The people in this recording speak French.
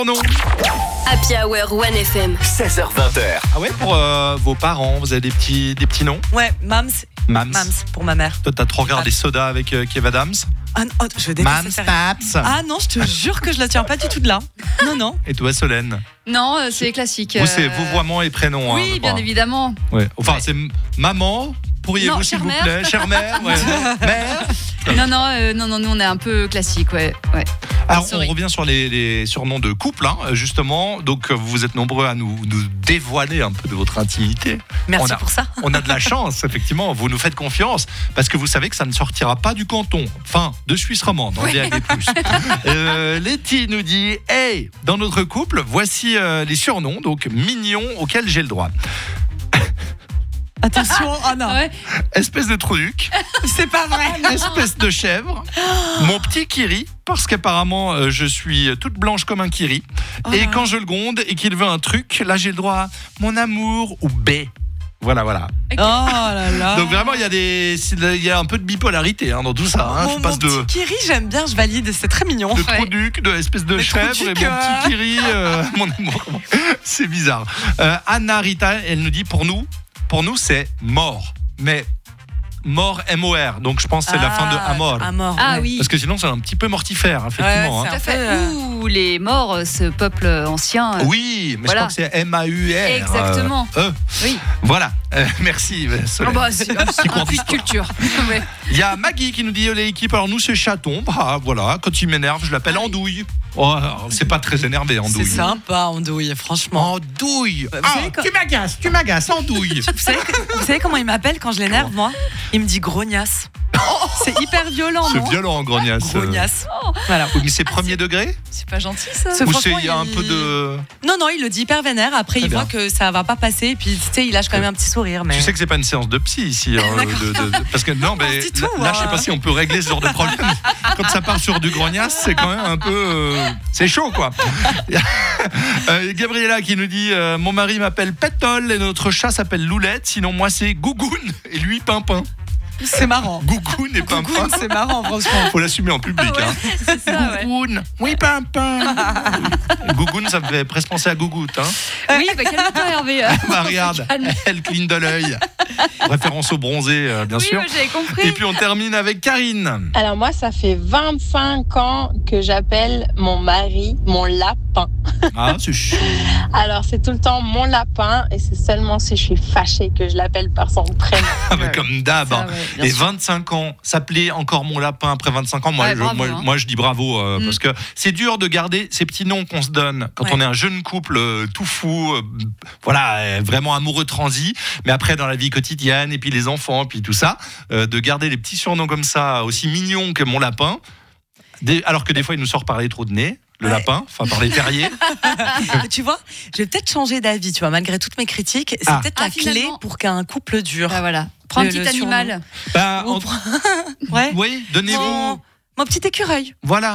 surnoms. Happy Hour 1FM. 16h20h. Ah ouais, pour vos parents, vous avez des petits noms? Ouais, Mams Mams. pour ma mère. Toi, t'as trop regardé Soda avec Kev Adams? Ah non, je déteste Mams, cette série. Paps. Ah non, je te jure que je la tiens pas du tout de là. Non. Et toi, Solène? Non, c'est classique. Vous, c'est vouvoiement et prénom. Oui, je bien crois. évidemment. Ouais. Enfin, c'est maman. Pourriez-vous, Non, s'il vous chère plaît, chère mère, ouais. Mère. Non, nous on est un peu classique, ouais. Alors, Sorry. on revient sur les surnoms de couple, justement. Donc, vous êtes nombreux à nous dévoiler un peu de votre intimité. Merci pour ça. On a de la chance, effectivement. Vous nous faites confiance parce que vous savez que ça ne sortira pas du canton. Enfin, de Suisse romande, dans DAB+. Letty nous dit « Hey, dans notre couple, voici les surnoms, donc mignons, auxquels j'ai le droit. Attention, oh non. Ouais. Espèce de truc, C'est pas vrai. espèce de chèvre, mon petit kiri, parce qu'apparemment je suis toute blanche comme un kiri. Et quand je le gronde et qu'il veut un truc, là j'ai le droit à mon amour ou B. Voilà. Oh là là. Donc vraiment, il y a un peu de bipolarité dans tout ça. Mon Je passe de petit Kiri, j'aime bien, je valide, c'est très mignon. Trouduc, de espèce de Le chèvre, Trouduc, et mon petit kiri, mon amour. C'est bizarre. Anna Rita, elle nous dit pour nous c'est mort. Mais mort M-O-R. Donc je pense que c'est la fin de Amor. Amor. Ah ouais. oui. Parce que sinon c'est un petit peu mortifère, effectivement. Ouais, Tout à fait. peu, Ouh, les morts, ce peuple ancien. Oui, mais Voilà. je crois que c'est M-A-U-R. Exactement. Oui. Voilà. Merci, Solène. C'est Petit cours un peu de d'histoire. culture. Ouais. Il y a Maggie qui nous dit l'équipe, alors nous c'est chaton. Bah voilà, quand il m'énerve, je l'appelle Andouille. Oh, c'est pas très énervé, Andouille. C'est sympa, Andouille, franchement. Andouille. Vous savez quoi- Tu m'agaces, Andouille. Vous savez comment il m'appelle quand je l'énerve, moi? Il me dit grognasse. C'est hyper violent, C'est non? violent, grognasse. Grognasse. Voilà. Oui, mais c'est premier degré? C'est pas gentil ça. Ce- Ou franchement, il y a un peu de... Non, il le dit hyper vénère. Après, Très il voit bien. que ça va pas passer. Et puis, tu sais, il lâche quand même un petit sourire. Mais... Tu sais que c'est pas une séance de psy ici. Parce que non, mais dit tout, là, je sais pas si on peut régler ce genre de problème. Quand ça part sur du grognasse, c'est quand même un peu... c'est chaud, quoi. Gabriella qui nous dit mon mari m'appelle Pétole et notre chat s'appelle Loulette. Sinon, moi, c'est Gougoune et lui, Pimpin. C'est marrant. Gougoune et Pimpin. Gougoune, c'est marrant, franchement. Faut l'assumer en public. C'est ça, ouais. Gougoune. Oui, Pimpin. Gougoune, ça me fait presque penser à Gougoute. Oui, bah calme-toi Hervé. Bah, regarde, elle cligne de l'œil. Référence au bronzé, bien Oui, sûr. ouais, j'avais compris. Et puis on termine avec Karine. Alors moi, ça fait 25 ans que j'appelle mon mari mon lapin. Ah, c'est chou. Alors c'est tout le temps mon lapin et c'est seulement si je suis fâchée que je l'appelle par son prénom. Ah, bah, comme d'hab. Ça, hein. ouais, bien Et sûr. 25 ans, s'appeler encore mon lapin après 25 ans, Ouais, bravo, hein. moi je dis bravo. Parce que c'est dur de garder ces petits noms qu'on se donne quand on est un jeune couple tout fou, vraiment amoureux transi. Mais après, dans la vie quotidienne, et puis les enfants, puis tout ça, de garder les petits surnoms comme ça, aussi mignons que mon lapin, alors que des fois il nous sort par les trous de nez. Le lapin, enfin par les terriers. Tu vois, je vais peut-être changer d'avis, tu vois, malgré toutes mes critiques. C'est peut-être la clé finalement. pour qu'un couple dure. Bah voilà. Prends un Le petit surnom. animal. Bah, Ouais. oui, donnez-vous. Mon petit écureuil. Voilà.